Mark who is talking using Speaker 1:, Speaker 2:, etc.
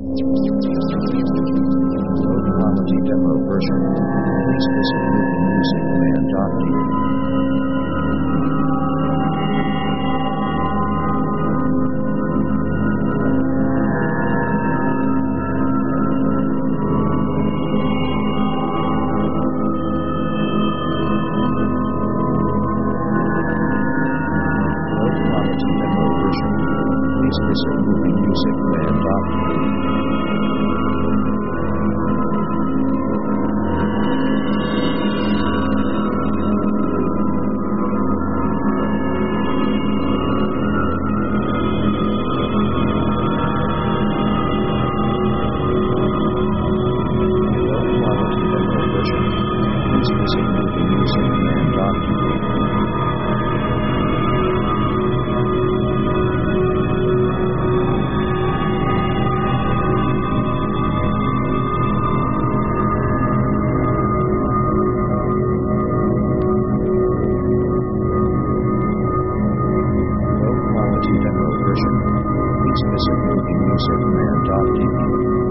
Speaker 1: Low quality demo version. Please visit moviemusicman.de. Low quality demo version. Please visit moviemusicman.de. Low quality demo version. Please visit moviemusicman.de. Low quality demo version. Please visit moviemusicman.de.